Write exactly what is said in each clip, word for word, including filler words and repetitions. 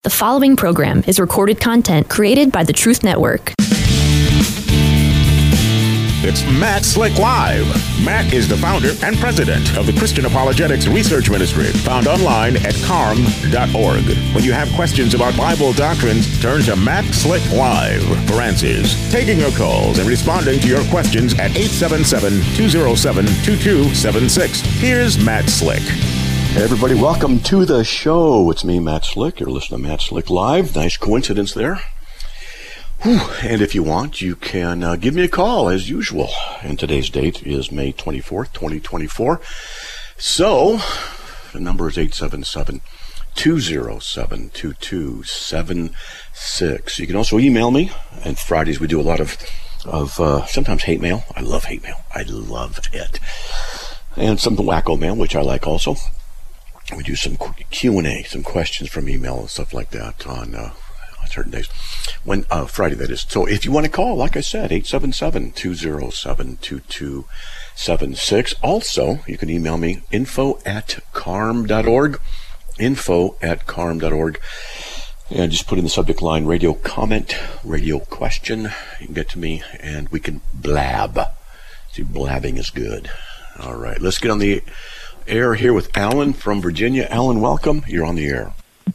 The following program is recorded content created by the Truth Network. It's Matt Slick Live. Matt is the founder and president of the Christian Apologetics Research Ministry, found online at carm dot org. When you have questions about Bible doctrines, turn to Matt Slick Live for answers. Taking your calls and responding to your questions at eight seven seven, two oh seven, two two seven six. Here's Matt Slick. Hey everybody, welcome to the show. It's me, Matt Slick. You're listening to Matt Slick Live. Nice coincidence there. Whew. And if you want, you can uh, give me a call as usual. And today's date is May twenty-fourth, twenty twenty-four. So, the number is eight seven seven, two oh seven, two two seven six. You can also email me. And Fridays we do a lot of, of uh, sometimes hate mail. I love hate mail. I love it. And some wacko mail, which I like also. We do some Q and A, some questions from email and stuff like that on uh, certain days. When uh, Friday, that is. So if you want to call, like I said, eight seven seven, two oh seven, two two seven six. Also, you can email me, info at carm dot org, info at carm dot org. And just put in the subject line, radio comment, radio question. You can get to me, and we can blab. See, blabbing is good. All right, let's get on the air here with Alan from Virginia. Alan, welcome. You're on the air.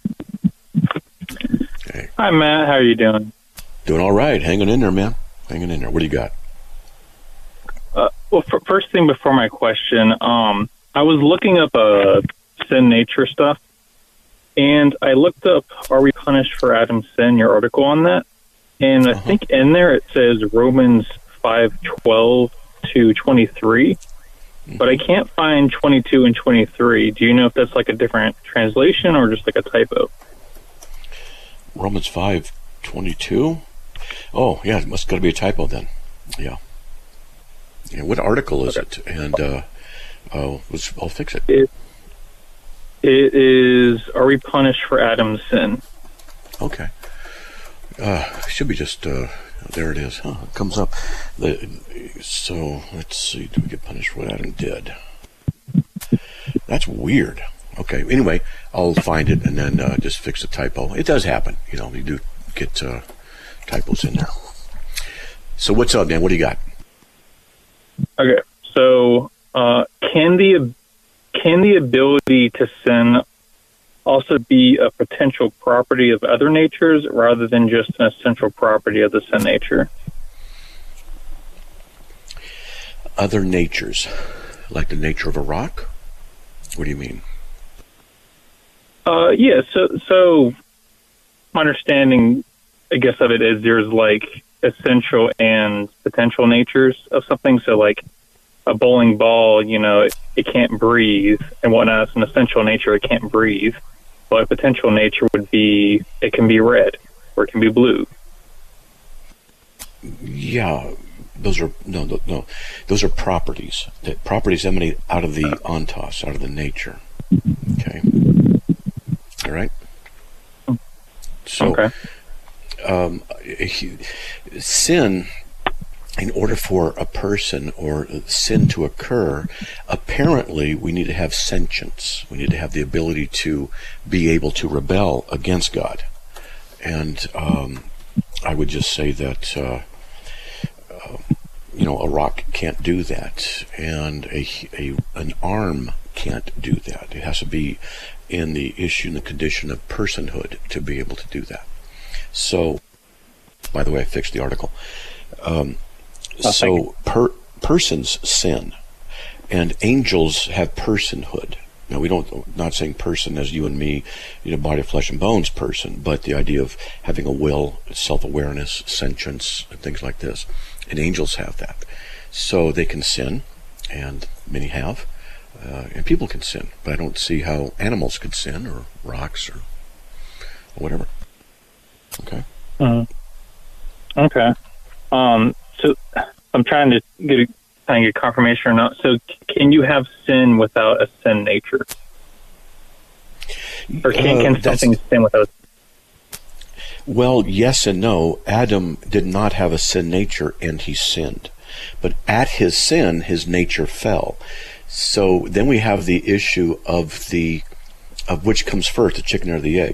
Okay. Hi, Matt. How are you doing? Doing all right. Hanging in there, man. Hanging in there. What do you got? Uh, well, for, first thing before my question, um, I was looking up uh, sin nature stuff, and I looked up, are we punished for Adam's sin, your article on that? And I uh-huh. think in there it says Romans five twelve to twenty-three. But I can't find twenty-two and twenty-three. Do you know if that's like a different translation or just like a typo? Romans five twenty-two? Oh, yeah, it must got to be a typo then. Yeah. Yeah. What article is okay. it? And uh, uh, let's, I'll fix it. it. It is, are we punished for Adam's sin? Okay. Uh, should be just... Uh, There it is. Huh, it comes up. The, so, let's see. Do we get punished for what Adam did? That's weird. Okay. Anyway, I'll find it and then uh, just fix the typo. It does happen. You know, you do get uh, typos in there. So what's up, Dan? What do you got? Okay. So, uh, can the can the ability to sin also be a potential property of other natures rather than just an essential property of the sin nature? Other natures, like the nature of a rock? What do you mean? Uh, yeah, so, so my understanding, I guess, of it is there's like essential and potential natures of something. So like a bowling ball, you know, it, it can't breathe and whatnot. It's an essential nature, it can't breathe. But a potential nature would be, it can be red or it can be blue. Yeah, those are, no, no, no. Those are properties. That properties emanate out of the ontos, out of the nature. Okay. All right? So, okay. um, sin, in order for a person or sin to occur, apparently we need to have sentience. We need to have the ability to be able to rebel against God. And um, I would just say that, uh, uh, you know, a rock can't do that. And a, a an arm can't do that. It has to be in the issue and the condition of personhood to be able to do that. So, by the way, I fixed the article. Um, Oh, so per, persons sin, and angels have personhood. Now we don't, not saying person as you and me, you know, body, flesh, and bones person, but the idea of having a will, self-awareness, sentience, and things like this. And angels have that, so they can sin, and many have, uh, and people can sin. But I don't see how animals could sin, or rocks, or, or whatever. Okay. Uh, okay. Um. So I'm trying to get a, trying to get confirmation or not. So can you have sin without a sin nature? Or can, can uh, something sin without? Well, yes and no. Adam did not have a sin nature, and he sinned. But at his sin, his nature fell. So then we have the issue of the of which comes first, the chicken or the egg.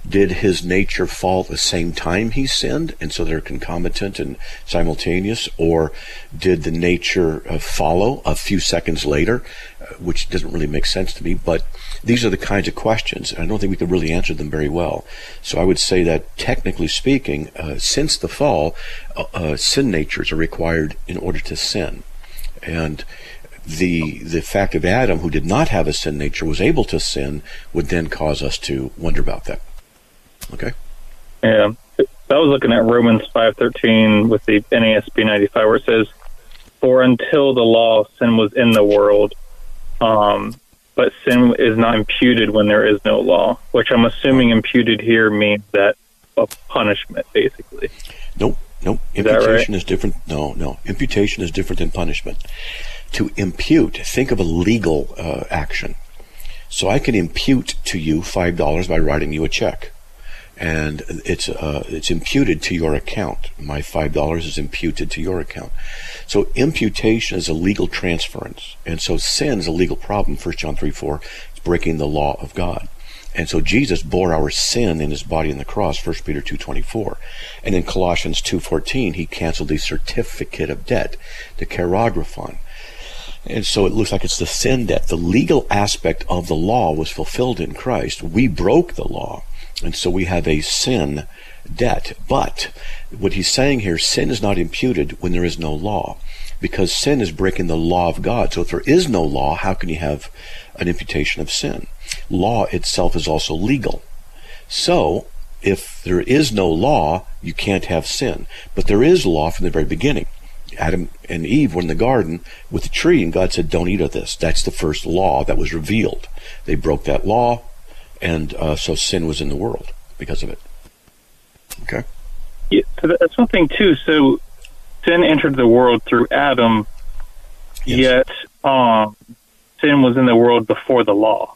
Did his nature fall at the same time he sinned, and so they're concomitant and simultaneous, or did the nature uh, follow a few seconds later, uh, which doesn't really make sense to me, but these are the kinds of questions, and I don't think we could really answer them very well. So I would say that, technically speaking, uh, since the fall, uh, uh, sin natures are required in order to sin. And the the fact of Adam, who did not have a sin nature, was able to sin, would then cause us to wonder about that. Okay. Yeah, I was looking at Romans five thirteen with the N A S B ninety-five, where it says, "For until the law, sin was in the world, um, but sin is not imputed when there is no law." Which I'm assuming imputed here means that of punishment, basically. Nope, nope. Is that Imputation right? is different. No, no. Imputation is different than punishment. To impute, think of a legal uh, action. So I can impute to you five dollars by writing you a check. And it's uh, it's imputed to your account. My five dollars is imputed to your account. So imputation is a legal transference. And so sin is a legal problem. First John three four, it's breaking the law of God. And so Jesus bore our sin in his body on the cross, First Peter two twenty-four. And in Colossians two fourteen, he canceled the certificate of debt, the keragraphon. And so it looks like it's the sin debt. The legal aspect of the law was fulfilled in Christ. We broke the law. And so we have a sin debt. But what he's saying here, sin is not imputed when there is no law, because sin is breaking the law of God. So if there is no law, how can you have an imputation of sin? Law itself is also legal. So if there is no law, you can't have sin. But there is law from the very beginning. Adam and Eve were in the garden with the tree, and God said, "Don't eat of this." That's the first law that was revealed. They broke that law. And uh, so sin was in the world because of it. Okay? Yeah, so that's one thing, too. So sin entered the world through Adam, Yes. yet um, sin was in the world before the law.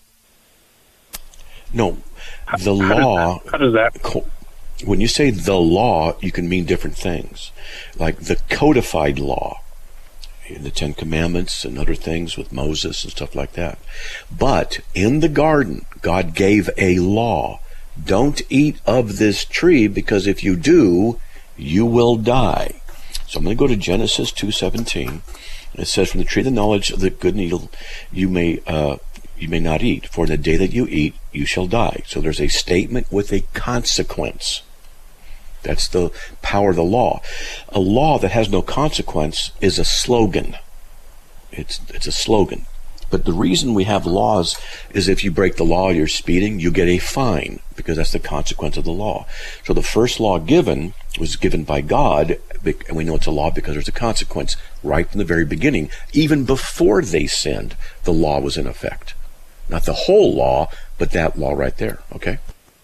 No, the How law... Does that, how does that... When you say the law, you can mean different things. Like the codified law, the Ten Commandments and other things with Moses and stuff like that. But in the garden, God gave a law. Don't eat of this tree, because if you do, you will die. So I'm going to go to Genesis two seventeen. It says, "From the tree of the knowledge of the good and evil, you may uh, you may not eat. For in the day that you eat, you shall die." So there's a statement with a consequence. That's the power of the law. A law that has no consequence is a slogan. It's it's a slogan. But the reason we have laws is if you break the law, you're speeding, you get a fine, because that's the consequence of the law. So the first law given was given by God, and we know it's a law because there's a consequence right from the very beginning. Even before they sinned, the law was in effect. Not the whole law, but that law right there. Okay?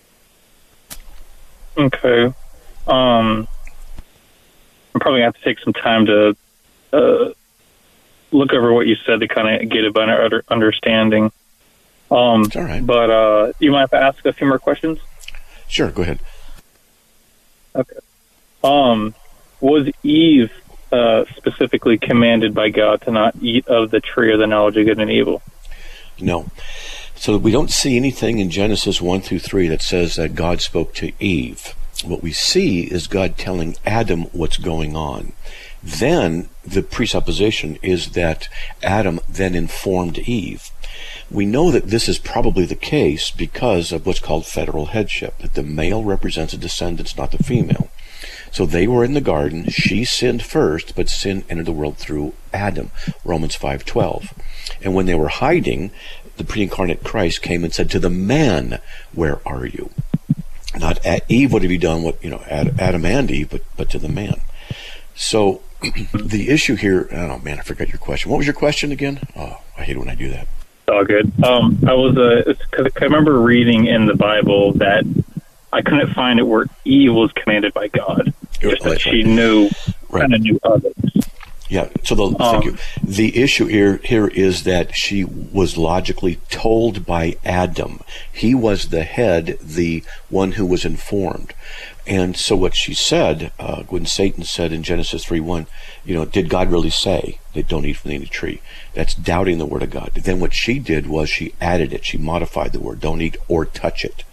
Okay. Um, I'm probably going to have to take some time to uh, look over what you said to kind of get a better understanding. Um, It's all right. But uh, you might have to ask a few more questions? Sure, go ahead. Okay. Um, was Eve uh, specifically commanded by God to not eat of the tree of the knowledge of good and evil? No. So we don't see anything in Genesis one through three that says that God spoke to Eve. What we see is God telling Adam what's going on. Then the presupposition is that Adam then informed Eve. We know that this is probably the case because of what's called federal headship, that the male represents the descendants, not the female. So they were in the garden, she sinned first, but sin entered the world through Adam, Romans five twelve. And when they were hiding, the pre-incarnate Christ came and said to the man, "Where are you?" Not Eve, what have you done? What, you know, Adam and Eve, but but to the man. So the issue here, oh man, I forgot your question. What was your question again? Oh, I hate it when I do that. It's all good. Um, I was uh, cause I remember reading in the Bible that I couldn't find it where Eve was commanded by God. Just Oh, that that's she right. knew, Right. kind of knew others. Yeah, so the, thank you. The issue here, here is that she was logically told by Adam. He was the head, the one who was informed. And so what she said, uh, when Satan said in Genesis three one, you know, did God really say that don't eat from any tree? That's doubting the word of God. Then what she did was she added it. She modified the word, don't eat or touch it.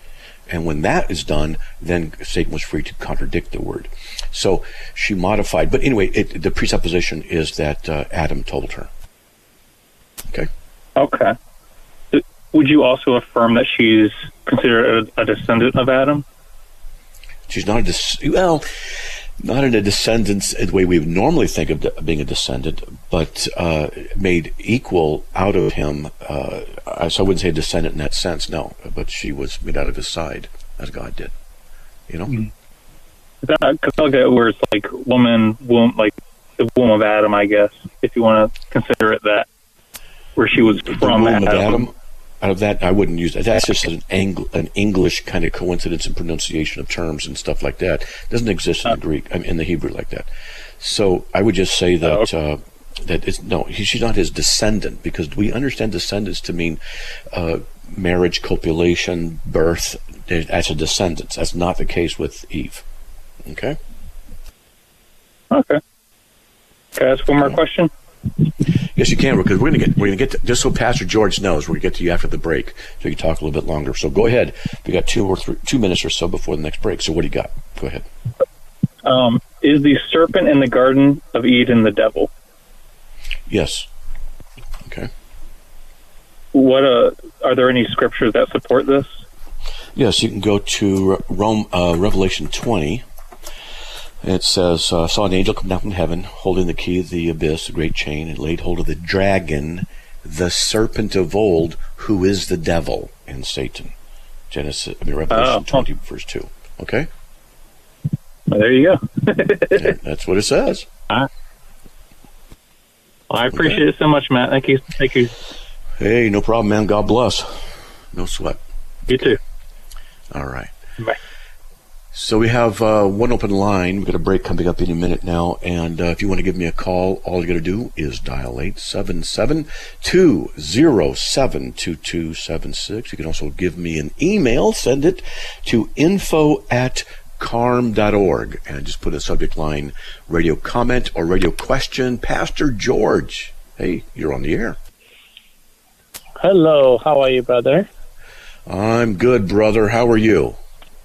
And when that is done, then Satan was free to contradict the word. So she modified. But anyway, it, the presupposition is that uh, Adam told her. Okay? Okay. Would you also affirm that she's considered a, a descendant of Adam? She's not a des- well, not in a descendant the way we would normally think of de- being a descendant, but uh, made equal out of him. Uh, so I wouldn't say a descendant in that sense, no. But she was made out of his side, as God did. You know? Mm-hmm. Because I look at where it's like woman, womb, like the womb of Adam, I guess, if you want to consider it that, where she was the from womb Adam. of Adam. Out of that, I wouldn't use that. That's just an, Ang- an English kind of coincidence in pronunciation of terms and stuff like that. It doesn't exist in the Greek, I mean, in the Hebrew like that. So I would just say that oh, okay. uh, that it's no, he, she's not his descendant, because we understand descendants to mean uh, marriage, copulation, birth. That's a descendant. That's not the case with Eve. Okay. Okay. Can I ask one more question? Yes, you can, because we're gonna get we're gonna get to, just so Pastor George knows, we're gonna get to you after the break, so you can talk a little bit longer. So go ahead. We got two or three, two minutes or so before the next break. So what do you got? Go ahead. Um, is the serpent in the Garden of Eden the devil? Yes. Okay. What uh, are there any scriptures that support this? Yes, you can go to Rome, uh, Revelation twenty. It says, uh, saw an angel come down from heaven, holding the key of the abyss, a great chain, and laid hold of the dragon, the serpent of old, who is the devil and Satan. Genesis, I mean, Revelation oh. twenty, verse two. Okay? Well, there you go. Yeah, that's what it says. Uh, well, I appreciate okay. it so much, Matt. Thank you. Thank you. Hey, no problem, man. God bless. No sweat. You too. All right. Bye. So we have uh, one open line. We've got a break coming up any minute now. And uh, if you want to give me a call, all you got to do is dial eight seven seven, two zero seven, two two seven six. You can also give me an email. Send it to info at carm dot org. And just put a subject line, radio comment or radio question. Pastor George. Hey, you're on the air. Hello. How are you, brother? I'm good, brother. How are you?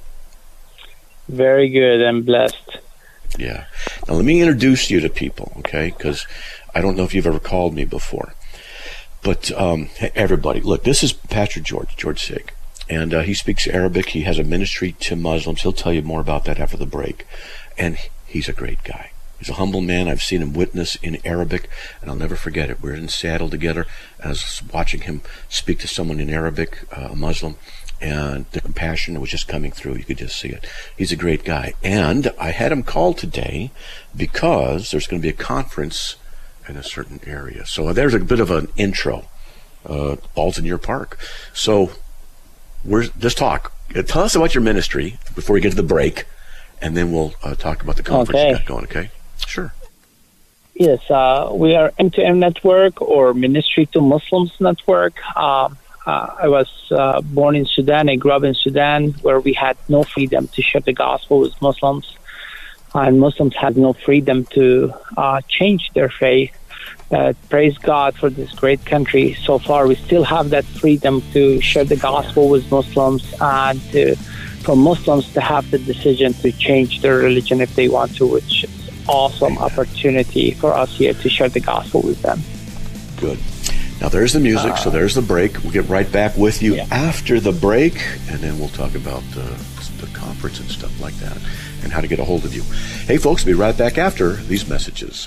Very good. I'm blessed. Yeah. Now, let me introduce you to people, okay? Because I don't know if you've ever called me before. But um, everybody, look, this is Pastor George, George Sig. And uh, he speaks Arabic. He has a ministry to Muslims. He'll tell you more about that after the break. And he's a great guy. He's a humble man. I've seen him witness in Arabic, and I'll never forget it. We were in Seattle together. I was watching him speak to someone in Arabic, uh, a Muslim. And the compassion was just coming through. You could just see it. He's a great guy. And I had him call today because there's going to be a conference in a certain area. So there's a bit of an intro. Uh, ball's in your park. So we're just talk. Tell us about your ministry before we get to the break, and then we'll uh, talk about the conference okay. you got going, okay? Sure. Yes, uh, we are M two M Network, or Ministry to Muslims Network. Um, Uh, I was uh, born in Sudan. I grew up in Sudan, where we had no freedom to share the gospel with Muslims, and Muslims had no freedom to uh, change their faith. Uh, praise God for this great country. So far, we still have that freedom to share the gospel with Muslims, and to, for Muslims to have the decision to change their religion if they want to, which is awesome opportunity for us here to share the gospel with them. Good. Now, there's the music, uh, so there's the break. We'll get right back with you yeah. after the break, and then we'll talk about uh, the conference and stuff like that, and how to get a hold of you. Hey, folks, we'll be right back after these messages.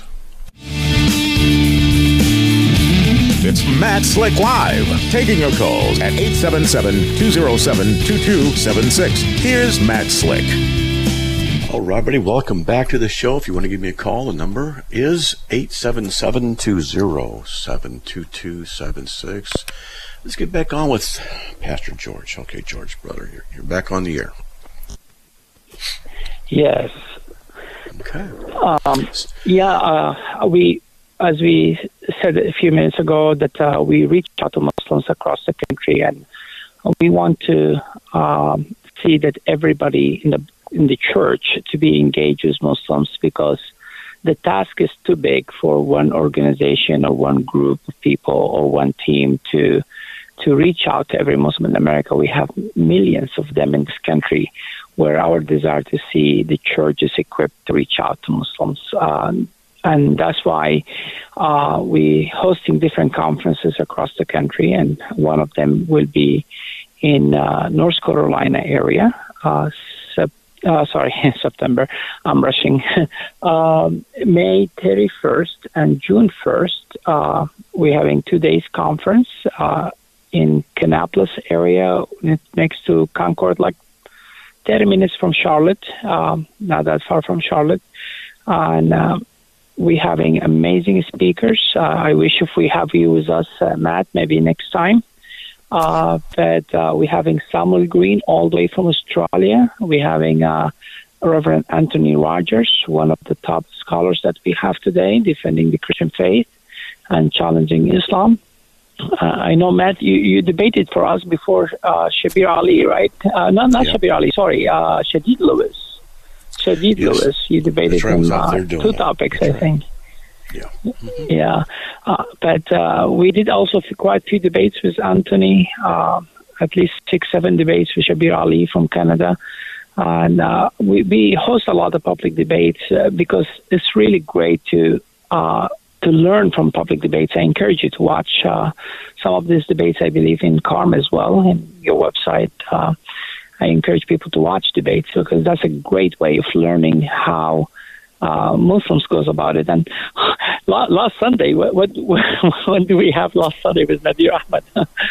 It's Matt Slick Live, taking your calls at eight seven seven, two zero seven, two two seven six. Here's Matt Slick. All right, everybody, welcome back to the show. If you want to give me a call, the number is eight seven seven, two zero seven, two two seven six. Let's get back on with Pastor George. Okay, George, brother, you're, you're back on the air. Yes. Okay. Um, yeah, uh, we, as we said a few minutes ago, that uh, we reach out to Muslims across the country, and we want to um, see that everybody in the in the church to be engaged with Muslims, because the task is too big for one organization or one group of people or one team to to reach out to every Muslim in America. We have millions of them in this country, where our desire to see the church is equipped to reach out to Muslims. Um, and that's why uh, we hosting different conferences across the country, and one of them will be in uh, North Carolina area. Uh, sep- uh, sorry, September. I'm rushing. um, May thirty-first and June first, uh, we're having two days conference uh, in Kannapolis area, next to Concord, like thirty minutes from Charlotte, um, not that far from Charlotte. And uh, we're having amazing speakers. Uh, I wish if we have you with us, uh, Matt, maybe next time. Uh, but uh, we're having Samuel Green all the way from Australia. We're having uh, Reverend Anthony Rogers, one of the top scholars that we have today, defending the Christian faith and challenging Islam. Uh, I know, Matt, you, you debated for us before uh, Shabir Ali, right? Uh, not not yeah. Shabir Ali, sorry, uh, Shadid Lewis. Shadid yes. Lewis, you debated right, him uh, two that. topics, That's I right. think. Yeah. Mm-hmm. Yeah. Uh, but uh, we did also quite a few debates with Anthony, uh, at least six, seven debates with Shabir Ali from Canada. And uh, we, we host a lot of public debates uh, because it's really great to uh, to learn from public debates. I encourage you to watch uh, some of these debates, I believe, in Carm as well, in your website. Uh, I encourage people to watch debates because that's a great way of learning how uh, Muslims goes about it. And last Sunday, what, what, what do we have last Sunday with Nadir Ahmed?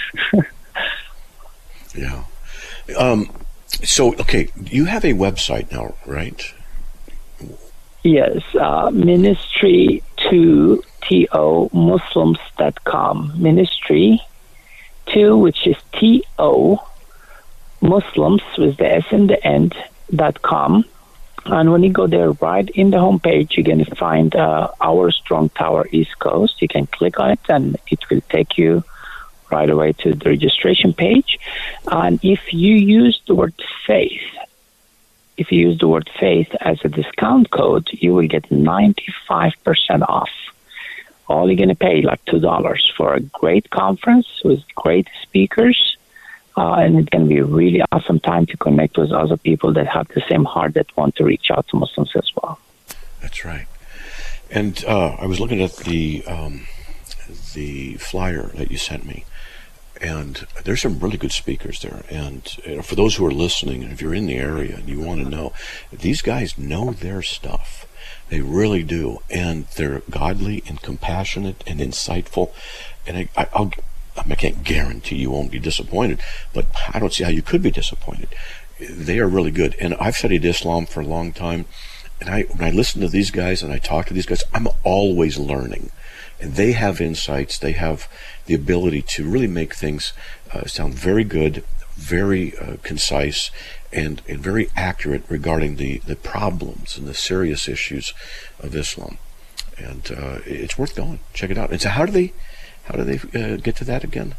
yeah. Um, so, okay, you have a website now, right? Yes, uh, ministry to T O Muslims dot com. Ministry to, which is T O Muslims with the S in the end, dot com. And when you go there, right in the homepage, you're going to find uh, Our Strong Tower East Coast. You can click on it, and it will take you right away to the registration page. And if you use the word faith, if you use the word faith as a discount code, you will get ninety-five percent off. All you're going to pay, like two dollars for a great conference with great speakers. Uh, and it's going to be a really awesome time to connect with other people that have the same heart that want to reach out to Muslims as well. That's right. And uh, I was looking at the um, the flyer that you sent me, and there's some really good speakers there. And you know, for those who are listening, and if you're in the area and you want to know, these guys know their stuff. They really do. And they're godly and compassionate and insightful. And I, I, I'll, I can't guarantee you won't be disappointed, but I don't see how you could be disappointed. They are really good. And I've studied Islam for a long time. And I, when I listen to these guys and I talk to these guys, I'm always learning. And they have insights. They have the ability to really make things uh, sound very good, very uh, concise, and, and very accurate regarding the, the problems and the serious issues of Islam. And uh, it's worth going. Check it out. And so how do they, how do they uh, get to that again?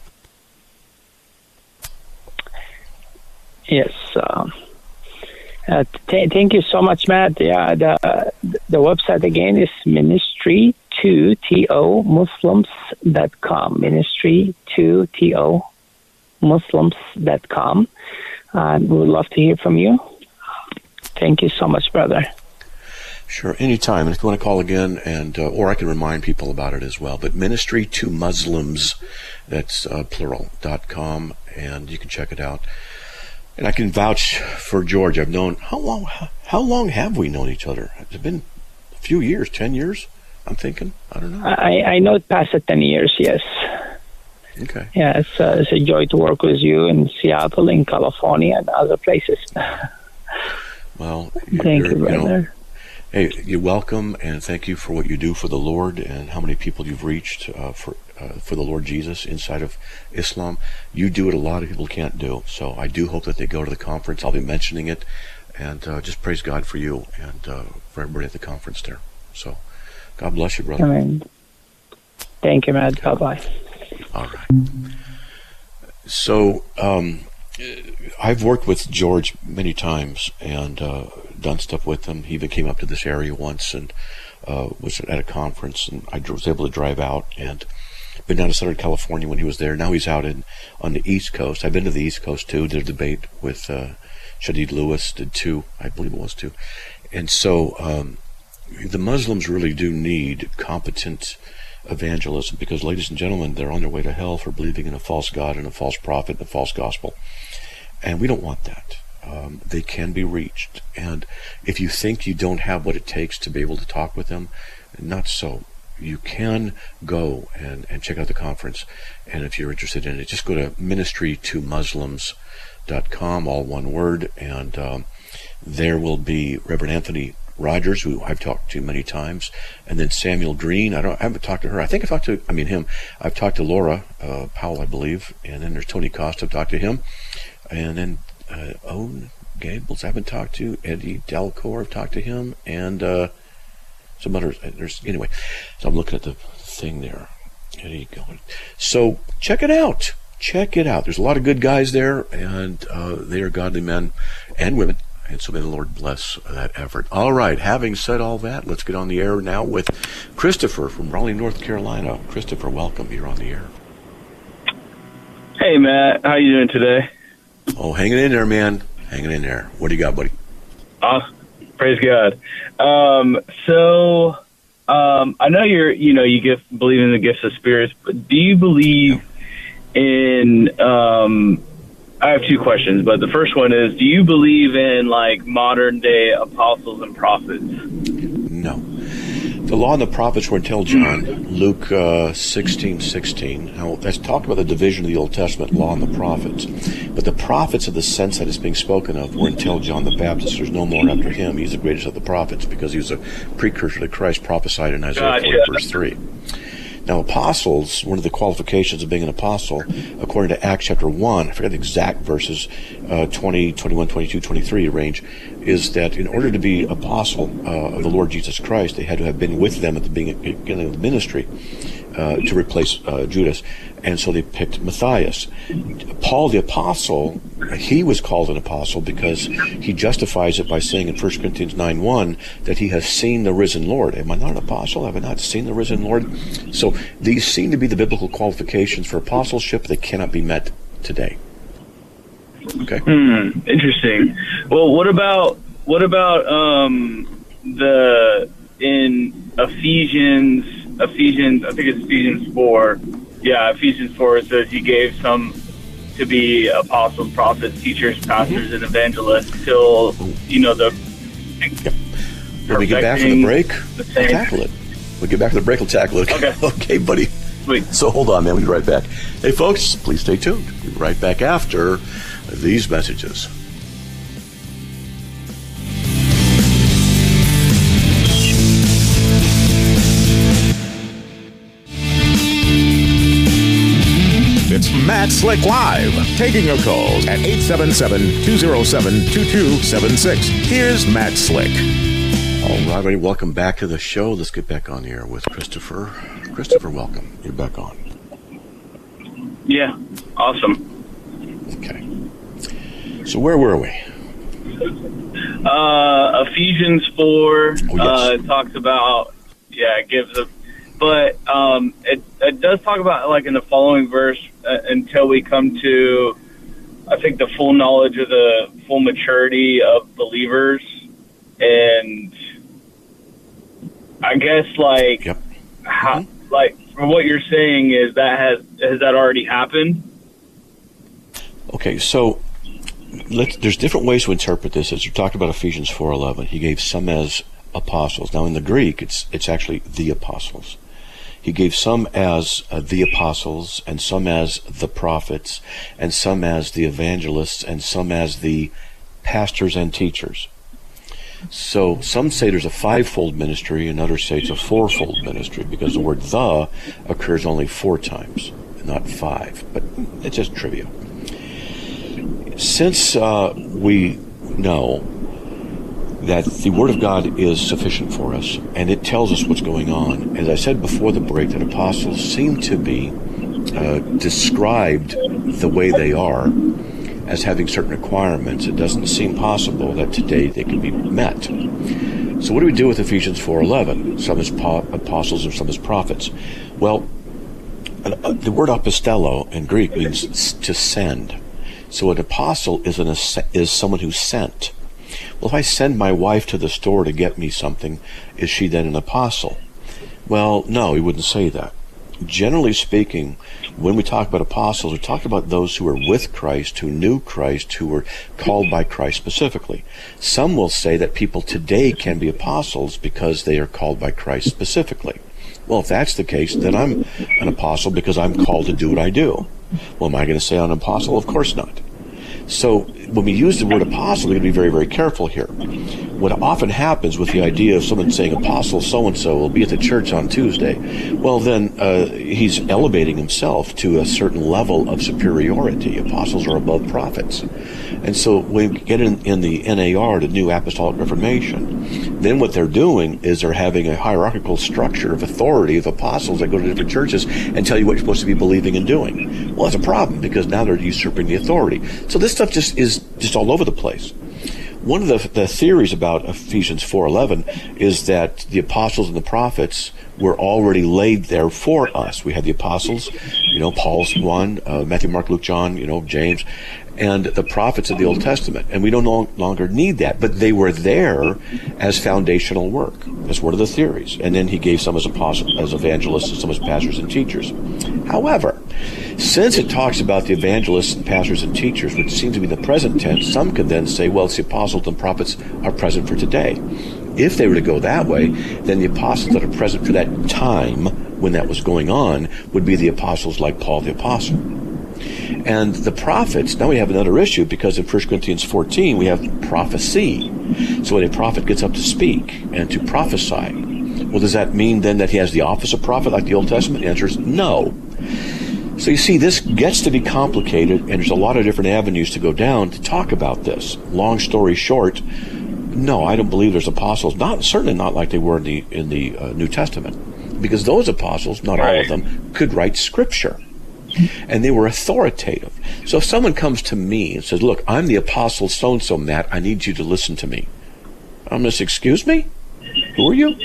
Yes. Um, uh, th- thank you so much, Matt. Yeah, the, the website again is ministry to T O Muslims dot com. Ministry to T O Muslims dot com. And we would love to hear from you. Thank you so much, brother. Sure, anytime. And if you want to call again, and uh, or I can remind people about it as well. But Ministry to Muslims, that's uh, plural, dot com, and you can check it out. And I can vouch for George. I've known, how long, how long have we known each other? It's been a few years, ten years, I'm thinking. I don't know. I, I know it passed ten years, yes. Okay. Yeah, it's, uh, it's a joy to work with you in Seattle, in California, and other places. Well, thank you, brother. You know, hey, you're welcome, and thank you for what you do for the Lord and how many people you've reached uh, for uh, for the Lord Jesus inside of Islam. You do what a lot of people can't do. So I do hope that they go to the conference. I'll be mentioning it, and uh, just praise God for you and uh, for everybody at the conference there. So God bless you, brother. Amen. Thank you, Matt. Okay. Bye-bye. All right. So um, I've worked with George many times and uh, done stuff with him. He even came up to this area once and uh, was at a conference, and I was able to drive out. And been down to Southern California when he was there. Now he's out in on the East Coast. I've been to the East Coast too. Did a debate with uh, Shadid Lewis. Did two, I believe it was two. And so um, the Muslims really do need competent evangelism, because, ladies and gentlemen, they're on their way to hell for believing in a false God and a false prophet and a false gospel. And we don't want that. Um, they can be reached. And if you think you don't have what it takes to be able to talk with them, not so. You can go and, and check out the conference. And if you're interested in it, just go to ministry to muslims dot com, all one word, and um, there will be Reverend Anthony Rogers, who I've talked to many times, and then Samuel Green. I don't, I haven't talked to her. I think I talked to, I mean him. I've talked to Laura uh, Powell, I believe, and then there's Tony Costa. I've talked to him, and then uh, Owen Gables. I haven't talked to Eddie Delcor. I've talked to him, and uh, some others. There's anyway. So I'm looking at the thing there. Eddie going. So check it out. Check it out. There's a lot of good guys there, and uh, they are godly men and women. And so may the Lord bless that effort. All right, having said all that, let's get on the air now with Christopher from Raleigh, North Carolina. Christopher, welcome. You're on the air. Hey, Matt. How you doing today? Oh, hanging in there, man. Hanging in there. What do you got, buddy? Uh, praise God. Um, so, um, I know you're, you know, you give, believe in the gifts of spirits, but do you believe in... Um, I have two questions, but the first one is, do you believe in, like, modern-day apostles and prophets? No. The law and the prophets were until John, Luke uh, sixteen sixteen. Now, that's talked about the division of the Old Testament, law and the prophets. But the prophets, of the sense that is being spoken of, were until John the Baptist. There's no more after him. He's the greatest of the prophets because he was a precursor to Christ, prophesied in Isaiah Gotcha. forty, verse three. Now, apostles, one of the qualifications of being an apostle, according to Acts chapter one, I forget the exact verses, uh, twenty, twenty-one, twenty-two, twenty-three range, is that in order to be apostle uh, of the Lord Jesus Christ, they had to have been with them at the beginning of the ministry uh, to replace uh, Judas. And so they picked Matthias. Paul the apostle, he was called an apostle because he justifies it by saying in First Corinthians nine one that he has seen the risen Lord. Am I not an apostle? Have I not seen the risen Lord? So these seem to be the biblical qualifications for apostleship that cannot be met today. Okay. Hmm, interesting. Well, what about what about um, the in Ephesians Ephesians I think it's Ephesians four. Yeah, Ephesians four, it says he gave some to be apostles, prophets, teachers, pastors, mm-hmm. and evangelists till, you know, the... Yep. When we get back from the break, the we'll tackle it. When we get back to the break, we'll tackle it. Okay. Okay, buddy. Sweet. So hold on, man. We'll be right back. Hey, folks, please stay tuned. We'll be right back after these messages. It's Matt Slick Live, taking your calls at eight seven seven, two oh seven, two two seven six. Here's Matt Slick. All right, everybody, welcome back to the show. Let's get back on here with Christopher. Christopher, welcome. You're back on. Yeah, awesome. Okay. So where were we? Uh, Ephesians four Oh, yes. uh, talks about, yeah, it gives a... But um, it, it does talk about, like, in the following verse, uh, until we come to, I think, the full knowledge of the full maturity of believers. And I guess, like, Yep. how, Mm-hmm. like, from what you're saying is that has, has that already happened? Okay, so let's, there's different ways to interpret this. As you talked about Ephesians four eleven, he gave some as apostles. Now, in the Greek, it's it's actually the apostles. He gave some as uh, the apostles, and some as the prophets, and some as the evangelists, and some as the pastors and teachers. So some say there's a fivefold ministry, and others say it's a fourfold ministry, because the word "the" occurs only four times, not five. But it's just trivia. Since uh, we know that the Word of God is sufficient for us, and it tells us what's going on. As I said before the break, that apostles seem to be uh, described the way they are as having certain requirements. It doesn't seem possible that today they can be met. So what do we do with Ephesians four eleven? Some as po- apostles and some as prophets. Well, uh, the word apostello in Greek means s- to send. So an apostle is an is someone who's sent. Well, if I send my wife to the store to get me something, is she then an apostle? Well, no, he wouldn't say that. Generally speaking, when we talk about apostles, we talk about those who were with Christ, who knew Christ, who were called by Christ specifically. Some will say that people today can be apostles because they are called by Christ specifically. Well, if that's the case, then I'm an apostle because I'm called to do what I do. Well, am I going to say I'm an apostle? Of course not. So when we use the word apostle, we have to be very, very careful here. What often happens with the idea of someone saying apostle so-and-so will be at the church on Tuesday, well, then uh, he's elevating himself to a certain level of superiority. Apostles are above prophets. And so when we get in, in the N A R, the New Apostolic Reformation, then what they're doing is they're having a hierarchical structure of authority of apostles that go to different churches and tell you what you're supposed to be believing and doing. Well, that's a problem because now they're usurping the authority. So this stuff just is just all over the place. One of the, the theories about Ephesians four eleven is that the apostles and the prophets were already laid there for us. We had the apostles, you know, Paul's one, uh, Matthew, Mark, Luke, John, you know, James, and the prophets of the Old Testament. And we don't no longer need that, but they were there as foundational work. That's one of the theories. And then he gave some as apostles, as evangelists, and some as pastors and teachers. However, since it talks about the evangelists and pastors and teachers, which seems to be the present tense, some could then say, well, it's the apostles and prophets are present for today. If they were to go that way, then the apostles that are present for that time when that was going on would be the apostles like Paul the Apostle. And the prophets, now we have another issue because in First Corinthians fourteen we have prophecy. So when a prophet gets up to speak and to prophesy, well, does that mean then that he has the office of prophet like the Old Testament? The answer is no. So you see, this gets to be complicated, and there's a lot of different avenues to go down to talk about this. Long story short, no, I don't believe there's apostles. Not certainly not like they were in the in the uh, New Testament, because those apostles, not all of them, could write scripture, and they were authoritative. So if someone comes to me and says, "Look, I'm the apostle so and so, Matt. I need you to listen to me," I'm going to say, "Excuse me, who are you?"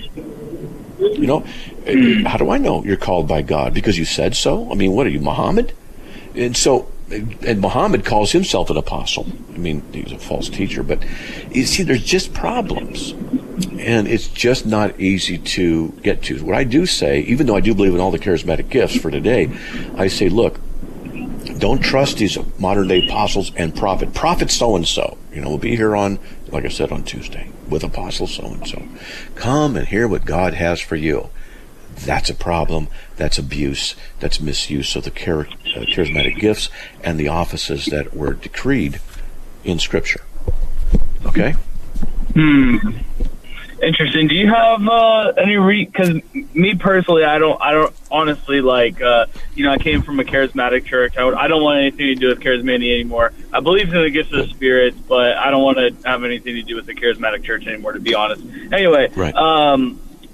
You know, how do I know you're called by God? Because you said so? I mean, what are you, Muhammad? And so, and Muhammad calls himself an apostle. I mean, he's a false teacher, but you see, there's just problems. And it's just not easy to get to. What I do say, even though I do believe in all the charismatic gifts for today, I say, look, don't trust these modern-day apostles and prophet. Prophet so-and-so, you know, will be here on, like I said, on Tuesday with apostle so-and-so. Come and hear what God has for you. That's a problem. That's abuse. That's misuse of the char- uh, charismatic gifts and the offices that were decreed in Scripture. Okay? Hmm. Interesting. Do you have uh, any re? Because me personally, I don't. I don't honestly like. Uh, you know, I came from a charismatic church. I, would, I don't want anything to do with charismania anymore. I believe in the gifts of the Spirit, but I don't want to have anything to do with the charismatic church anymore. To be honest. Anyway, right. um,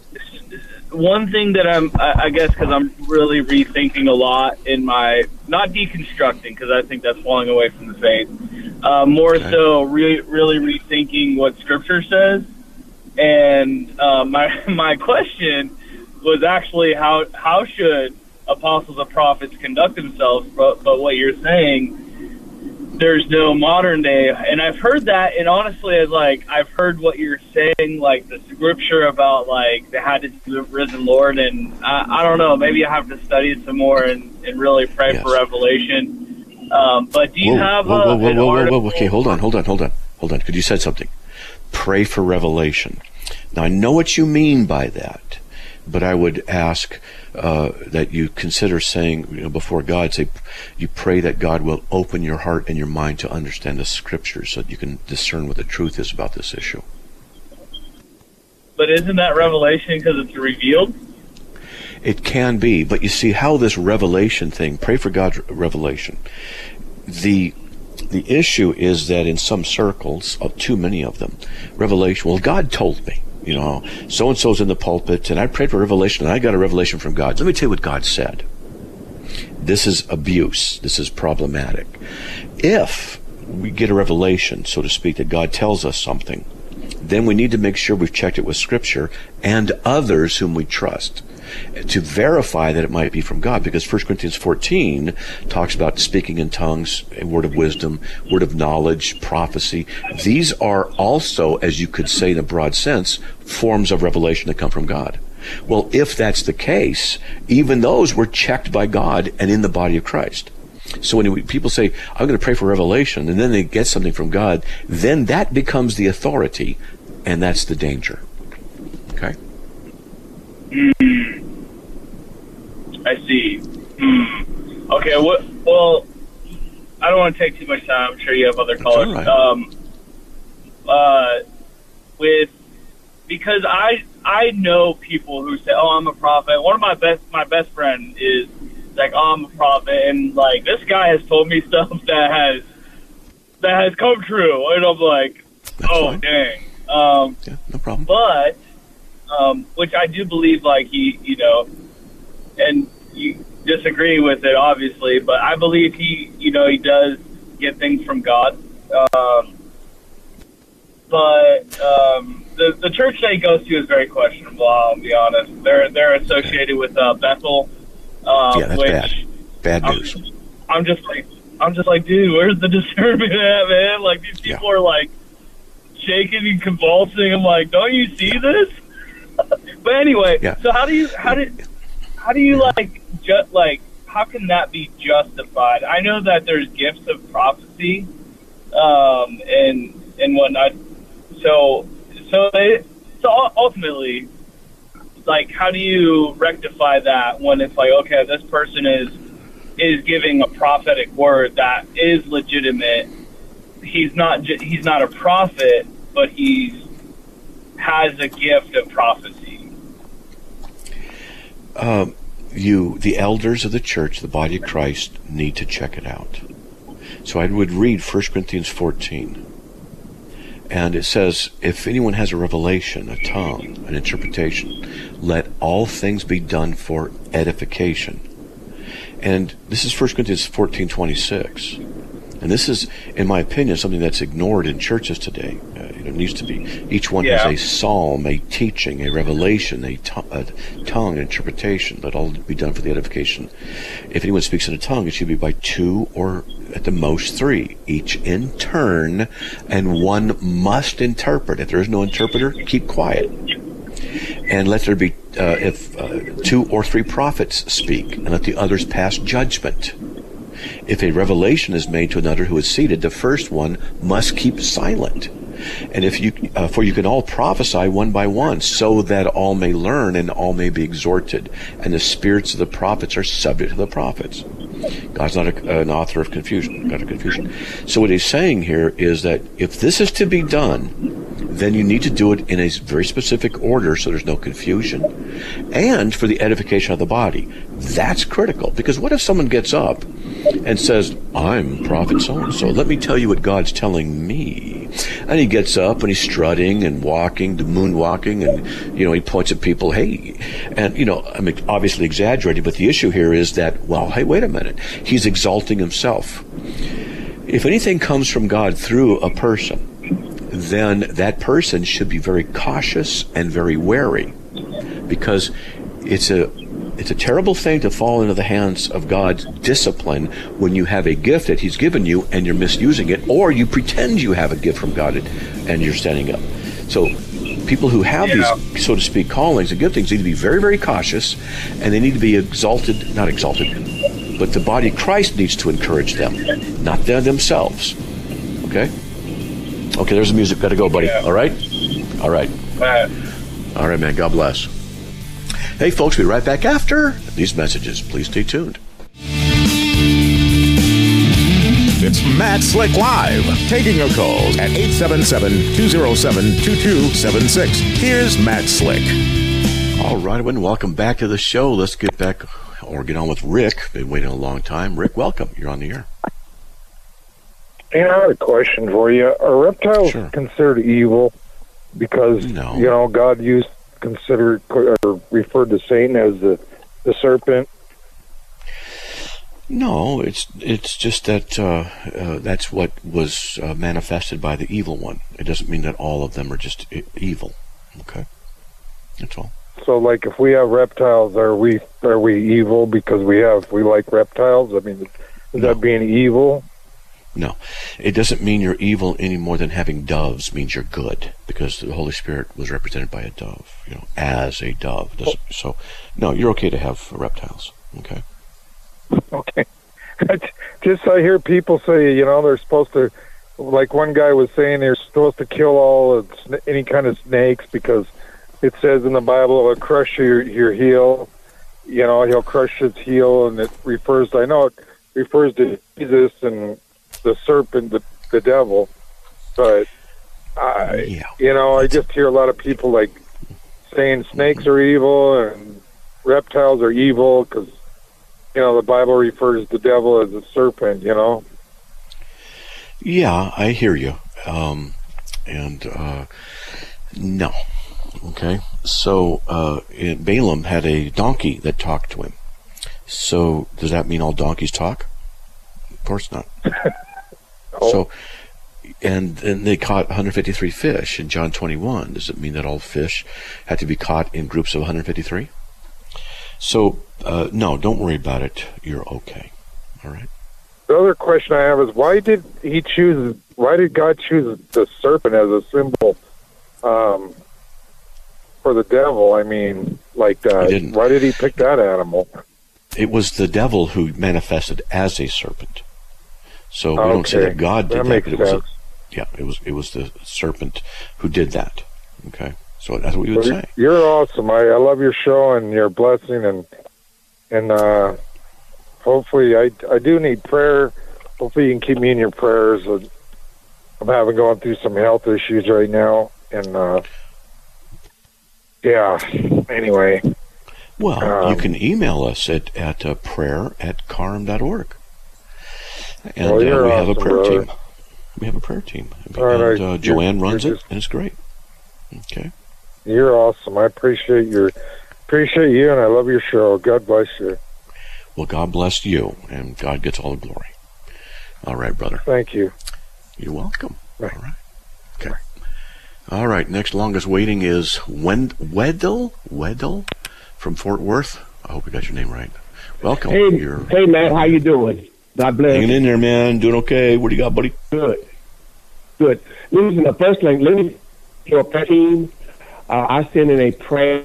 one thing that I'm, I, I guess, because I'm really rethinking a lot in my not deconstructing, because I think that's falling away from the faith. Uh, more okay. so, re- really rethinking what Scripture says. And uh, my my question was actually how how should apostles and prophets conduct themselves? But, but what you're saying, there's no modern day, and I've heard that. And honestly, as like I've heard what you're saying, like the scripture about like they had to see the risen Lord, and I, I don't know. Maybe I have to study it some more and, and really pray yes. for revelation. Um, but do you whoa, have whoa, a, whoa, whoa, an whoa, article? whoa, whoa, okay, hold on, hold on, hold on, hold on. Because you said something. Pray for revelation. Now, I know what you mean by that, but I would ask uh, that you consider saying, you know, before God, say, you pray that God will open your heart and your mind to understand the Scriptures so that you can discern what the truth is about this issue. But isn't that revelation because it's revealed? It can be, but you see how this revelation thing, pray for God's revelation. The The issue is that in some circles, of too many of them, revelation, well, God told me, you know, so-and-so's in the pulpit, and I prayed for revelation, and I got a revelation from God. Let me tell you what God said. This is abuse. This is problematic. If we get a revelation, so to speak, that God tells us something, then we need to make sure we've checked it with Scripture and others whom we trust. to verify that it might be from God, because First Corinthians fourteen talks about speaking in tongues, a word of wisdom, word of knowledge, prophecy. These are also, as you could say in a broad sense, forms of revelation that come from God. Well, if that's the case, even those were checked by God and in the body of Christ. So when people say, I'm going to pray for revelation, and then they get something from God, then that becomes the authority, and that's the danger. Okay? Mm. I see. Mm. Okay, what, well, I don't want to take too much time. I'm sure you have other callers. Right. Um, uh, with, because I I know people who say, oh, I'm a prophet. One of my best, my best friend is like, oh, I'm a prophet. And like, this guy has told me stuff that has, that has come true. And I'm like, That's oh, fine. dang. Um, Yeah, no problem. But, um, which I do believe, like, he, you know, and you disagree with it, obviously, but I believe he, you know, he does get things from God. Um, but um, the the church that he goes to is very questionable, I'll be honest. They're, they're associated with uh, Bethel, um, Yeah, that's which bad. Bad I'm, news. I'm just like, I'm just like, dude, where's the discernment at, man? Like, these people Yeah. are, like, shaking and convulsing. I'm like, don't you see this? But anyway, Yeah. so how do you how do how do you like just like how can that be justified? I know that there's gifts of prophecy, um, and and whatnot. So so they so ultimately, like, how do you rectify that when it's like, okay, this person is is giving a prophetic word that is legitimate. He's not ju- he's not a prophet, but he's has a gift of prophecy. Um, you, the elders of the church, the body of Christ, need to check it out. So I would read First Corinthians fourteen. And it says, if anyone has a revelation, a tongue, an interpretation, let all things be done for edification. And this is First Corinthians fourteen twenty-six. And this is, in my opinion, something that's ignored in churches today. Uh, it needs to be. Each one Yeah. has a psalm, a teaching, a revelation, a, to- a tongue, an interpretation. Let all be done for the edification. If anyone speaks in a tongue, it should be by two or at the most three, each in turn, and one must interpret. If there is no interpreter, keep quiet. And let there be, uh, if uh, two or three prophets speak, and let the others pass judgment. If a revelation is made to another who is seated, the first one must keep silent. And if you, uh, for you can all prophesy one by one, so that all may learn and all may be exhorted. And the spirits of the prophets are subject to the prophets. God's not a, an author of confusion, God of confusion. So what he's saying here is that if this is to be done, then you need to do it in a very specific order so there's no confusion, and for the edification of the body. That's critical, because what if someone gets up and says, I'm prophet so-and-so, let me tell you what God's telling me. And he gets up and he's strutting and walking, moonwalking, and, you know, he points at people, hey, and, you know, I'm obviously exaggerating, but the issue here is that, well, hey, wait a minute, he's exalting himself. If anything comes from God through a person, then that person should be very cautious and very wary, because it's a it's a terrible thing to fall into the hands of God's discipline when you have a gift that he's given you and you're misusing it, or you pretend you have a gift from God and you're standing up. So people who have Yeah. these, so to speak, callings and giftings need to be very, very cautious, and they need to be exalted, not exalted, but the body of Christ needs to encourage them, not them themselves. Okay? Okay, there's the music. Got to go, buddy. Yeah. All right? All right. Uh, All right, man. God bless. Hey, folks, we'll be right back after these messages. Please stay tuned. It's Matt Slick Live, taking your calls at eight seven seven, two oh seven, two two seven six. Here's Matt Slick. All right, everyone, welcome back to the show. Let's get back, or get on with Rick. Been waiting a long time. Rick, welcome. You're on the air. Hey, I had a question for you. Are reptiles Sure. considered evil because, No. you know, God used, considered, or referred to Satan as the, the serpent? No, it's it's just that uh, uh, that's what was uh, manifested by the evil one. It doesn't mean that all of them are just e- evil. Okay, that's all. so like if we have reptiles, are we are we evil because we have we like reptiles? I mean, is No. that being evil? No, it doesn't mean you're evil any more than having doves means you're good, because the Holy Spirit was represented by a dove, you know, as a dove. Doesn't- So, no, you're okay to have reptiles. Okay. Okay. Just I hear people say, you know, they're supposed to, like one guy was saying, they're supposed to kill all of sn- any kind of snakes because it says in the Bible it'll crush your your heel. You know, he'll crush its heel, and it refers to, I know it refers to Jesus and the serpent, the, the devil, but I, Yeah. you know, I just hear a lot of people like saying snakes are evil and reptiles are evil because, you know, the Bible refers to the devil as a serpent, you know. Yeah, I hear you. Um, and uh, no. Okay. So uh, it- Balaam had a donkey that talked to him. So does that mean all donkeys talk? Of course not. Oh. So, and and they caught one hundred fifty-three fish in John twenty-one. Does it mean that all fish had to be caught in groups of one hundred fifty-three? So, uh, no, don't worry about it. You're okay. All right. The other question I have is why did he choose? Why did God choose the serpent as a symbol um, for the devil? I mean, like that. He didn't. Why did he pick that animal? It was the devil who manifested as a serpent. So we don't say Okay. that God did That that, makes but it was a, sense. yeah, it was it was the serpent who did that. Okay, so that's what we would Well, say. you're awesome. I, I love your show and your blessing, and and uh, hopefully I I do need prayer. Hopefully you can keep me in your prayers. I'm having going through some health issues right now, and uh, yeah. Anyway, Well, Um, you can email us at at uh, prayer at carm dot org, and Well, uh, you're we have a awesome, prayer brother. team. We have a prayer team, and All right, uh, you're- Joanne runs you're it, just- and it's great. Okay. you're awesome. I appreciate your appreciate you, and I love your show. God bless you. Well, God bless you, and God gets all the glory. All right, brother. Thank you. You're welcome. Right. All right. Okay. All right. Next longest waiting is Wen- Weddle Weddle from Fort Worth. I hope we got your name right. Welcome. Hey, You're hey, Matt, how you doing? God bless. hanging in there, man. Doing okay. What do you got, buddy? Good, good. Listen, the first thing, let me your prayer team. Uh, I sent in a prayer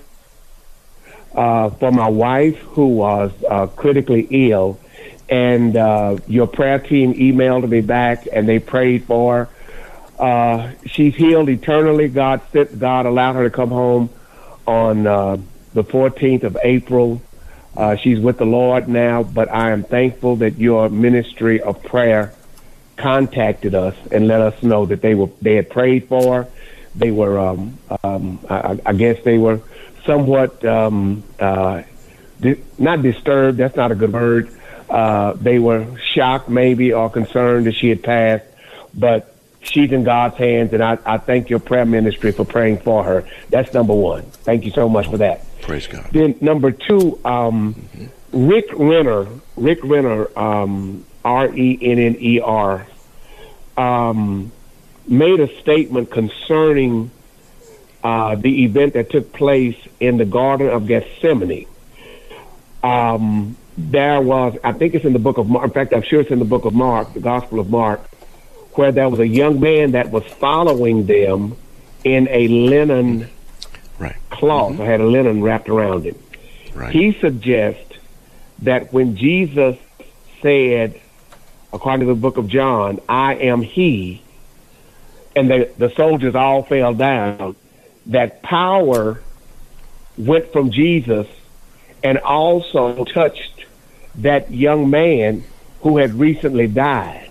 uh, for my wife who was uh, critically ill, and uh, your prayer team emailed me back, and they prayed for her. Uh, she's healed eternally. God sent, God allowed her to come home on uh, the fourteenth of April. Uh, she's with the Lord now, but I am thankful that your ministry of prayer contacted us and let us know that they were they had prayed for her. They were, um, um, I, I guess, they were somewhat um, uh, di- not disturbed. That's not a good word. Uh, they were shocked, maybe, or concerned that she had passed, but she's in God's hands, and I, I thank your prayer ministry for praying for her. That's number one. Thank you so much for that. Praise God. Then number two, um, Rick Renner, Rick Renner, um, R E N N E R, um, made a statement concerning uh, the event that took place in the Garden of Gethsemane. Um, there was, I think it's in the book of Mark, in fact, I'm sure it's in the book of Mark, the Gospel of Mark, where there was a young man that was following them in a linen Right. cloth, or had a linen wrapped around him. Right. He suggests that when Jesus said, according to the book of John, I am he, and the, the soldiers all fell down, that power went from Jesus and also touched that young man who had recently died.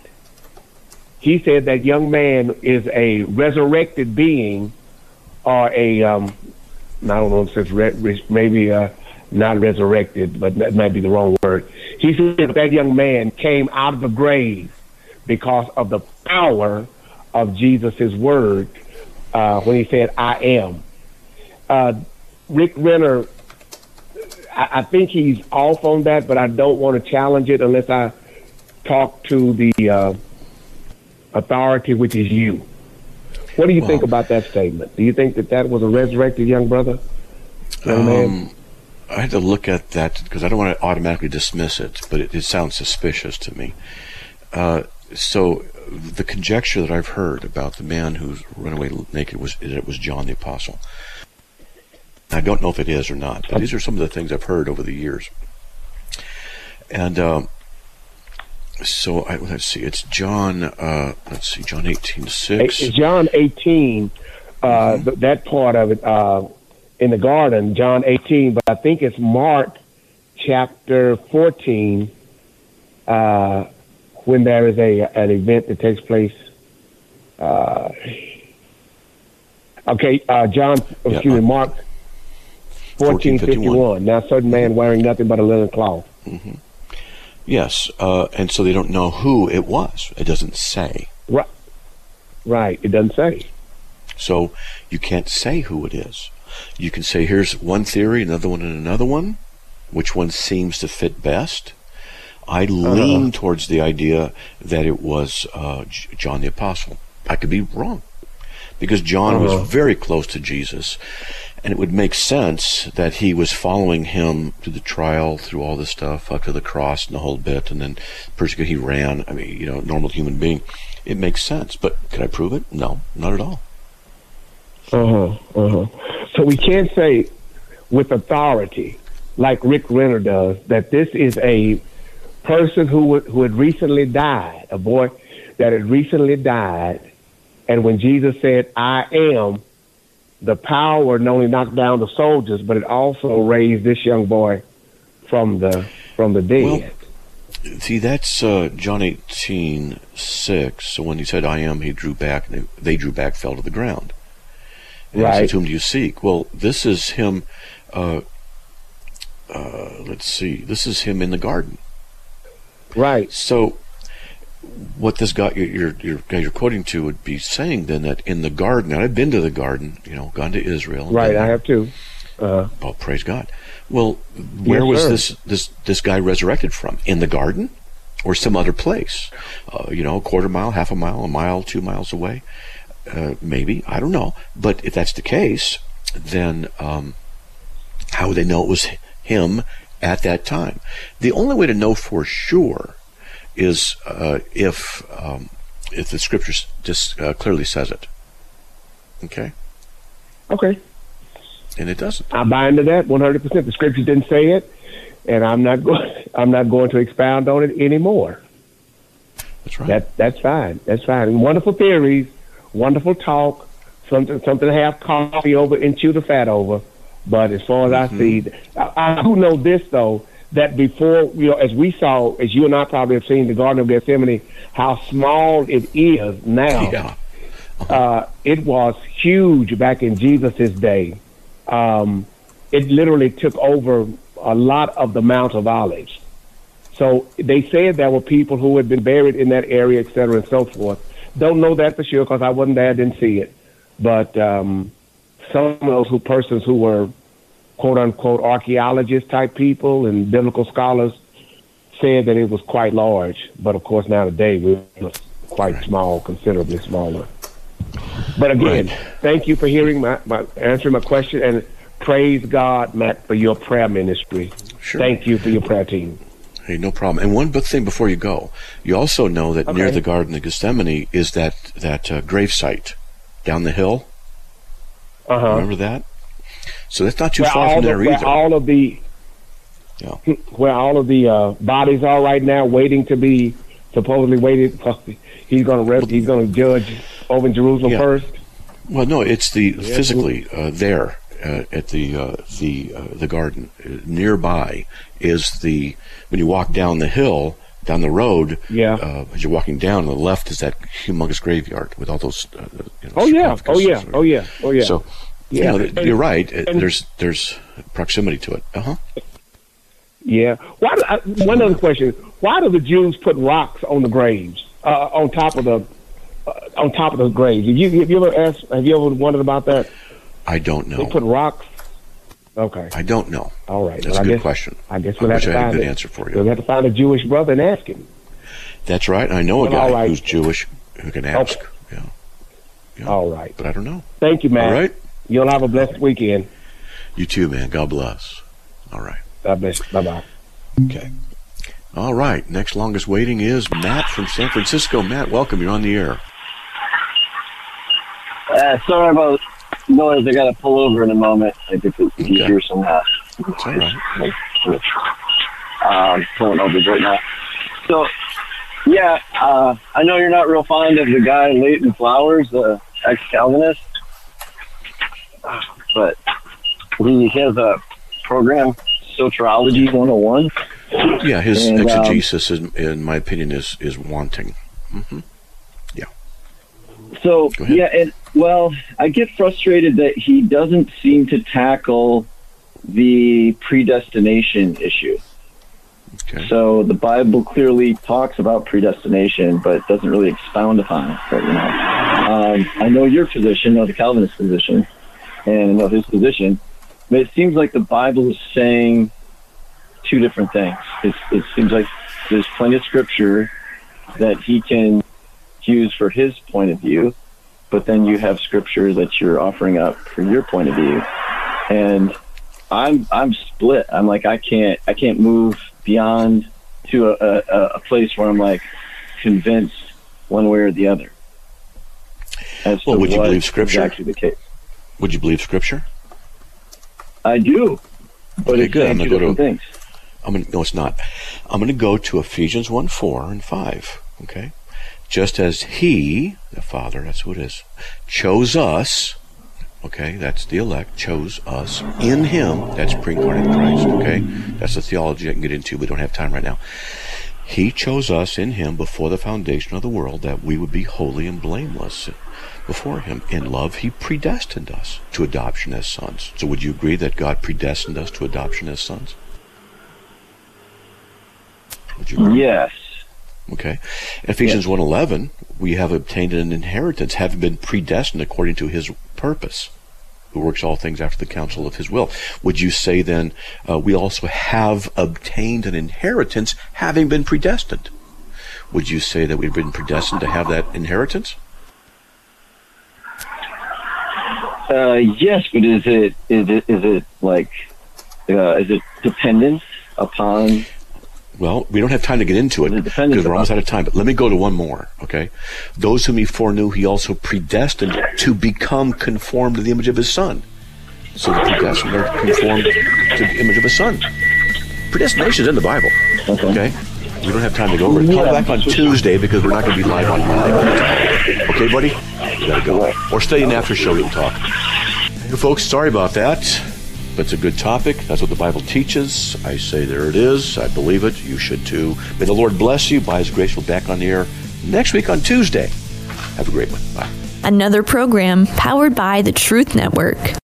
He said that young man is a resurrected being, or a, um, I don't know if it's re- maybe uh, not resurrected, but that might be the wrong word. He said that that young man came out of the grave because of the power of Jesus' word uh, when he said, I am. Uh, Rick Renner, I, I think he's off on that, but I don't want to challenge it unless I talk to the uh, authority, which is you. What do you Well, think about that statement? Do you think that that was a resurrected young brother? Um, I had to look at that because I don't want to automatically dismiss it, but it, it sounds suspicious to me. Uh, so the conjecture that I've heard about the man who's run away naked was that it was John the Apostle. I don't know if it is or not, but these are some of the things I've heard over the years. And um, so I, let's see, it's John. Uh, let's see, John eighteen six. John eighteen. Uh, mm-hmm. th- that part of it uh, in the garden, John eighteen, but I think it's Mark chapter fourteen. Uh, when there is a an event that takes place. Uh, okay, uh, John, excuse yeah, me, Mark fourteen fifty-one. Now, a certain man wearing nothing but a linen cloth. Mm-hmm. Yes, uh, and so they don't know who it was. It doesn't say. Right. Right, it doesn't say. So you can't say who it is. You can say, here's one theory, another one, and another one. Which one seems to fit best? I lean uh-huh. towards the idea that it was uh, J- John the Apostle. I could be wrong, because John uh-huh. was very close to Jesus, and it would make sense that he was following him through the trial, through all this stuff, up to the cross and the whole bit, and then persecuted. He ran. I mean, you know, normal human being. It makes sense, but can I prove it? No, not at all. Uh huh. Uh huh. So we can't say with authority, like Rick Renner does, that this is a person who would, who had recently died, a boy that had recently died, and when Jesus said, "I am," the power not only knocked down the soldiers, but it also raised this young boy from the from the dead. Well, see, that's uh, John eighteen six. So when he said, "I am," he drew back, and they, they drew back, fell to the ground. And right. He said, "Whom do you seek?" Well, this is him. Uh, uh, let's see. This is him in the garden. Right. So, what this guy you're, you're you're quoting to would be saying then that in the garden. And I've been to the garden, you know, gone to Israel. Right, I have too. Uh, oh, praise God. Well, where yes, was sir. this this this guy resurrected from? In the garden, or some other place? Uh, you know, a quarter mile, half a mile, a mile, two miles away. Uh, maybe, I don't know. But if that's the case, then um, how would they know it was him at that time? The only way to know for sure is uh, if um, if the scripture just uh, clearly says it. Okay? Okay. And it doesn't. I buy into that one hundred percent. The scripture didn't say it, and I'm not going. I'm not going to expound on it anymore. That's right. That that's fine. That's fine. And wonderful theories, wonderful talk, something something to have coffee over and chew the fat over. But as far as mm-hmm. I see, I, I do know this though, that before, you know, as we saw, as you and I probably have seen the Garden of Gethsemane, how small it is now. Yeah. Uh-huh. Uh, it was huge back in Jesus' day. Um, it literally took over a lot of the Mount of Olives. So they said there were people who had been buried in that area, et cetera, and so forth. Don't know that for sure because I wasn't there, didn't see it. But um, some of those who, persons who were quote-unquote archaeologist type people and biblical scholars said that it was quite large. But, of course, now today we're quite right. small, considerably smaller. But, again, right. thank you for hearing my, my answering my question, and praise God, Matt, for your prayer ministry. Sure. Thank you for your prayer team. Hey, no problem. And one thing before you go, you also know that okay. near the Garden of Gethsemane is that, that uh, grave site down the hill. Uh-huh. Remember that? So that's not too where far from the, there where either. All of the, yeah. Where all of the uh, bodies are right now, waiting to be supposedly waited. He's going to he's going to judge over in Jerusalem yeah. first. Well, no, it's the yeah. physically uh, there uh, at the uh, the uh, the garden. Uh, nearby is the when you walk down the hill, down the road. Yeah. Uh, as you're walking down, on the left is that humongous graveyard with all those. Uh, you know, oh yeah! Oh yeah! Oh yeah! Oh yeah! So. Yeah, you know, you're right. There's there's proximity to it. Uh huh. Yeah. Why? Do, I, one other question: why do the Jews put rocks on the graves, uh, on top of the, uh, on top of the graves? Have you have you ever asked? Have you ever wondered about that? I don't know. They put rocks. Okay. I don't know. All right. That's well, a good guess, question. I guess we'll I have wish to I had find a good it. answer for you. We'll have to find a Jewish brother and ask him. That's right. I know a well, guy right. who's Jewish who can ask. Okay. Yeah. yeah. All right. But I don't know. Thank you, Matt. All right. You'll have a blessed weekend. You too, man. God bless. All right. God bless. Bye-bye. Okay. All right. Next longest waiting is Matt from San Francisco. Matt, welcome. You're on the air. Uh, sorry about noise. I got to pull over in a moment. I think you Okay. hear some. Uh, It's all right. um, pulling over right now. So, yeah, uh, I know you're not real fond of the guy Leighton Flowers, the ex-Calvinist, but he has a program, Soteriology one oh one. Yeah, his And, um, exegesis, in, in my opinion, is is wanting. Mm-hmm. Yeah. So, Go ahead. yeah, and well, I get frustrated that he doesn't seem to tackle the predestination issue. Okay. So the Bible clearly talks about predestination, but doesn't really expound upon it. But, you know, um, I know your position, I know the Calvinist position, and I know his position, but it seems like the Bible is saying two different things. It, it seems like there's plenty of scripture that he can use for his point of view, but then you have scripture that you're offering up for your point of view. And I'm I'm split. I'm like I can't I can't move beyond to a, a, a place where I'm like convinced one way or the other. As Well, to would you what believe is Scripture? actually the case. Would you believe Scripture? I do, but Okay, it's good. saying I'm two gonna go different to. things. I'm gonna. No, it's not. I'm going to go to Ephesians one four and five. Okay, just as He, the Father, that's who it is, chose us. Okay, that's the elect, chose us in Him. That's pre-incarnate Christ. Okay, that's the theology I can get into, but don't have time right now. He chose us in Him before the foundation of the world, that we would be holy and blameless before Him. In love, He predestined us to adoption as sons. So would you agree that God predestined us to adoption as sons? Would you agree? Yes. Okay. Ephesians one eleven, we have obtained an inheritance, having been predestined according to His purpose, who works all things after the counsel of His will. Would you say then uh, we also have obtained an inheritance, having been predestined? Would you say that we've been predestined to have that inheritance? Uh, yes, but is it is it is it like uh, is it dependent upon? Well, we don't have time to get into it It depends because we're almost upon- out of time. But let me go to one more, okay? Those whom He foreknew, He also predestined to become conformed to the image of His Son. So the predestined are conformed to the image of His Son. Predestination is in the Bible, Okay. okay? We don't have time to go over it. Call back on Tuesday because we're not going to be live on Monday all the time. Okay, buddy? You got to go. Or stay in after show, we'll talk. Hey, folks, sorry about that. But it's a good topic. That's what the Bible teaches. I say there it is. I believe it. You should too. May the Lord bless you. By His grace, we'll be back on the air next week on Tuesday. Have a great one. Bye. Another program powered by the Truth Network.